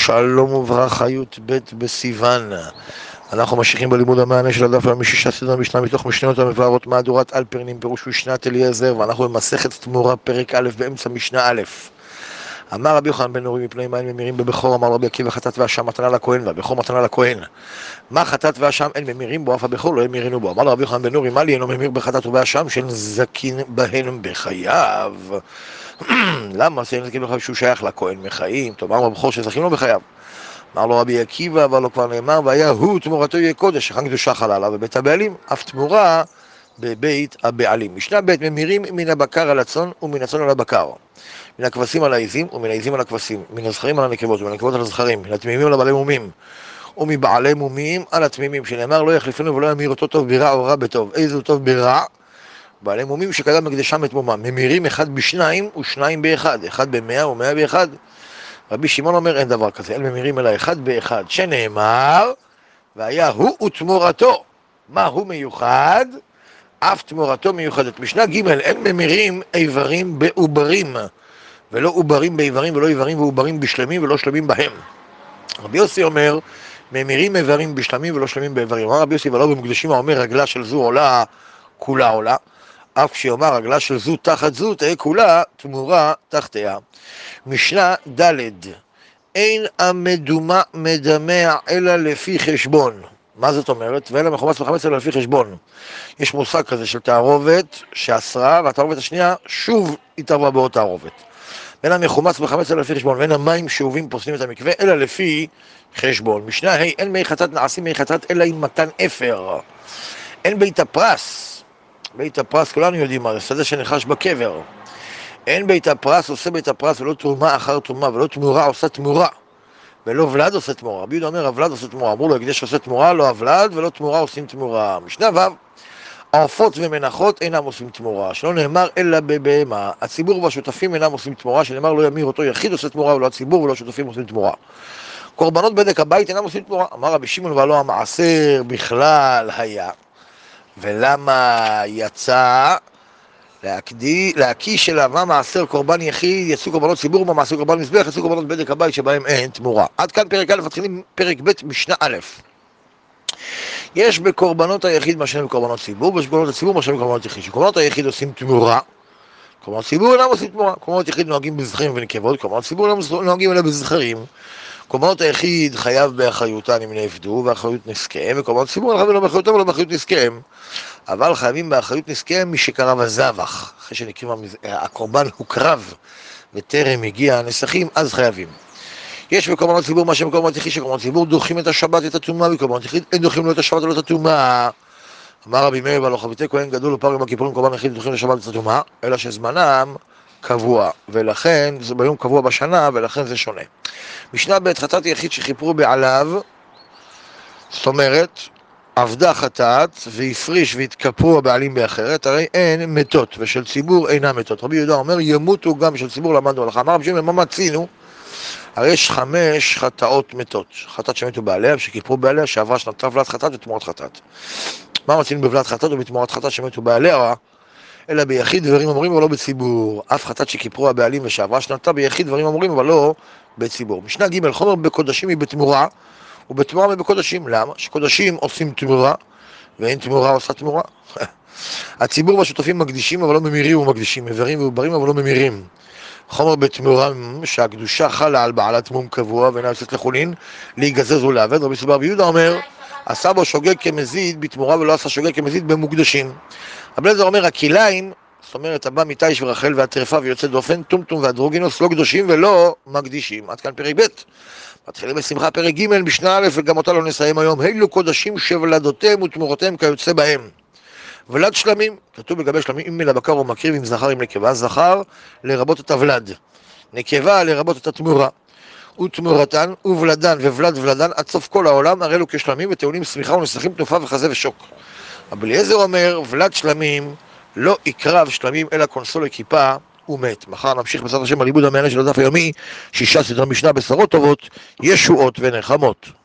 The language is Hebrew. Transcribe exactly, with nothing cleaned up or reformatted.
שלום וברכה י"ב בסיוון. אנחנו ממשיכים בלימוד המענה של הדף היומי שישה סדרה משנה מתוך משניות המבארות מהדורת אלפרנים פירוש משנת אליעזר, ואנחנו במסכת תמורה פרק א' באמצע משנה א'. אמר רבי יוחנן בן נורי מפני מים ממירים בבכור, אמר רבי עקיבא חטאת ואשם מתנה לכהן והבכור מתנה לכהן. מה חטאת ואשם אין ממירים בו, אף הבכור לא ימירינו בו. אמר רבי יוחנן בן נורי מה לי אינו ממיר בחטאת ובאשם שאין זקין בהן בחייו. למה? שאין זקין בחייו שהוא שייך לכהן מחיים, טוב, אמר הבכור שזכין לו בחייו. אמר לו רבי עקיבא, אבל לא כבר נאמר, והיה הוא תמורתו יהיה קודש, שכן קדושה חלה עליו בבית הבעלים, אף תמורה בבית הבעלים. משנה ב' ממירים מן הבקר על הצאן ומן הצאן על הבקר, מן הכבשים על העזים ומן העזים על הכבשים, מן הזכרים על הנקבות ומן הנקבות על הזכרים, מן התמימים על הבעלי מומים ומבעלי מומים על התמימים, שנאמר לא יחליפנו ולא ימיר אותו טוב ברע או רע בטוב. איזה טוב ברע? בעלי מומים שקדם מקדשם את מומם. ממירים אחד בשניים ושניים באחד, אחד במאה ומאה באחד. רבי שמעון אומר אין דבר כזה, אין ממירים אלא אחד באחד, שנאמר והיה הוא ותמורתו. מה הוא מיוחד? אף תמורתו מיוחדת. משנה ג' אין ממירים איברים בעוברים, ולא עוברים באיברים, ולא איברים ועוברים בשלמים ולא שלמים בהם. רבי יוסי אומר ממירים איברים בשלמים ולא שלמים באיברים. אמר רבי יוסי ולא במקדשים האומר רגלה של זו עולה כולה עולה, אף כשיאמר רגלה של זו תחת זו תהיה כולה תמורה תחתיה. משנה ד' אין המדומה מדמע אלא לפי חשבון. מה זאת אומרת? ואין המחומץ וחמץ אלא לפי חשבון. יש מושג כזה של תערובת שאסרה, והתערובת השנייה שוב התערבה באותה תערובת. ואין המחומץ וחמץ אלא לפי חשבון, ואין המים שאובים פוסלים את המקווה אלא לפי חשבון. משנה ה' אין מי חטאת נעשים מי חטאת אלא עם מתן אפר. אין בית הפרס, בית הפרס כולנו יודעים מה זה, שדה שנחש בקבר. אין בית הפרס עושה בית הפרס ולא תרומה אחר תרומה, ולא תמורה עושה תמורה, ולא ולד עושה תמורה. רבי יהודה אומר הוולד עושה תמורה, אמרו לו הקדש עושה תמורה, לא הוולד ולא תמורה עושים תמורה. משנה ו' ערפות ומנחות אינם עושים תמורה, שלא נאמר אלא בבהמה. הציבור והשותפים אינם עושים תמורה, שנאמר לא ימיר אותו יחיד עושה תמורה, ולא הציבור ולא השותפים עושים תמורה. קורבנות בדק הבית אינם עושים תמורה. אמר רבי שמעון ולא המעשר בכלל היה. ולמה יצא? להקדי, להקיש אליו מה מעשר קורבן יחיד, יצאו קורבנות ציבור, מה מעשר קורבן מזבח, יצאו קורבנות בדק הבית שבהם אין תמורה. עד כאן פרק א', מתחילים פרק ב' משנה א'. יש בקורבנות היחיד מה שאין בקורבנות ציבור, ויש בקורבנות הציבור מה שאין בקורבנות יחיד. שקורבנות היחיד עושים תמורה, קורבנות ציבור אינם עושים תמורה. קורבנות יחיד נוהגים בזכרים ונקבות, קורבנות ציבור נוהגים אלא בזכרים. קורבנות היחיד חייב באחריותן אם נעבדו, ואחריות נזקיהם, וקורבנות ציבור חייבים לא באחריותם ולא באחריות נזקיהם. אבל חייבים באחריות נזקיהם מי שקרב הזבח, אחרי שנקרב הקורבן הוא קרב וטרם הגיע הנסכים, אז חייבים. יש בקורבנות ציבור מה שבקורבנות יחיד, שקורבנות ציבור דוחים את השבת את הטומאה, וקורבנות יחיד אין דוחים לו את השבת ולא את הטומאה. אמר רבי מאיר ולא חביתי כהן גדול ופר בכיפורים קורבן יחיד דוחים לשבת את הטומאה, אלא שזמנם קבוע, ולכן זה ביום קבוע בשנה, ולכן זה שונה. משנה ב' חטאת יחיד שכיפרו בעליו, זאת אומרת עבדה חטאת והפריש והתכפרו הבעלים באחרת, הרי אין מתות, ושל ציבור אינם מתות. רבי יהודה אומר ימותו גם של ציבור למדנו הלכה. אמר רבי שמעון מה מצינו? הרי יש חמש חטאות מתות, חטאת שמתו בעליה ושכיפרו בעליה, שעברה שנתה ולד חטאת ותמורת חטאת. מה מצינו בבלד חטאת ובתמורת חטאת שמתו בעליה? אלא ביחיד דברים אמורים אבל לא בציבור. אף חטאת שכיפרו הבעלים ושעברה שנתה ביחיד דברים אמורים אבל לא בציבור. משנה ג' חומר בקודשים היא בתמורה, ובתמורה מבקודשים. למה? שקודשים עושים תמורה ואין תמורה עושה תמורה. הציבור והשותפים מקדישים אבל לא ממירים ומקדישים, מברים ועוברים אבל לא ממירים. חומר בתמורה שהקדושה חלה על בעלת מום קבוע ואינה יוצאת לחולין להיגזז ולעבד. רבי סבר ביהודה אומר עשה בו שוגג כמזיד בתמורה ולא עשה שוגג כמזיד במוקדשים. רבי אליעזר אומר הכליים, זאת אומרת הבא מתיש ורחל והטרפה ויוצא דופן, טומטום והדרוגינוס לא קדושים ולא מקדישים. עד כאן פרק ב'. מתחילים בשמחה פרק ג' משנה א', וגם אותה לא נסיים היום. אלו קודשים שוולדותיהם ותמורותיהם כיוצא בהם. ולד שלמים, כתוב לגבי שלמים, אם מלבקר או מקריב עם זכר עם נקבה, זכר לרבות את הוולד, נקבה לרבות את התמורה, ותמורתן וולדן וולד ולדן עד סוף כל העולם, הרי אלו כשלמים וטעונים שמחה ונסכים תנופה וחזה ושוק. רבי אליעזר אומר ולד שלמים לא יקרב שלמים אלא קונסו לכיפה ומת. מחר נמשיך בעזרת השם הלימוד המענה של הדף היומי, שישה סדרי משנה, בשורות טובות, ישועות ונחמות.